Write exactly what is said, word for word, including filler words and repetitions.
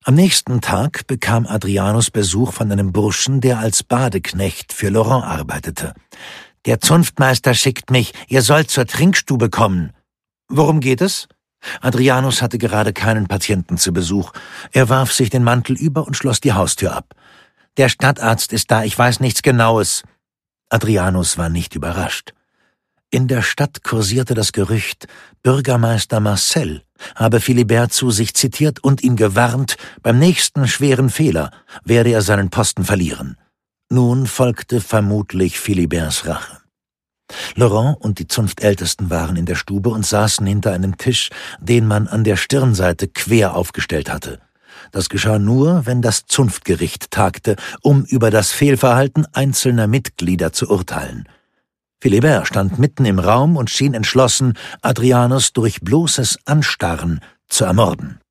Am nächsten Tag bekam Adrianus Besuch von einem Burschen, der als Badeknecht für Laurent arbeitete. »Der Zunftmeister schickt mich, ihr sollt zur Trinkstube kommen.« »Worum geht es?« Adrianus hatte gerade keinen Patienten zu Besuch. Er warf sich den Mantel über und schloss die Haustür ab. »Der Stadtarzt ist da, ich weiß nichts Genaues.« Adrianus war nicht überrascht. In der Stadt kursierte das Gerücht, Bürgermeister Marcel habe Philibert zu sich zitiert und ihn gewarnt, beim nächsten schweren Fehler werde er seinen Posten verlieren. Nun folgte vermutlich Philiberts Rache. Laurent und die Zunftältesten waren in der Stube und saßen hinter einem Tisch, den man an der Stirnseite quer aufgestellt hatte. Das geschah nur, wenn das Zunftgericht tagte, um über das Fehlverhalten einzelner Mitglieder zu urteilen. Philibert stand mitten im Raum und schien entschlossen, Adrianus durch bloßes Anstarren zu ermorden.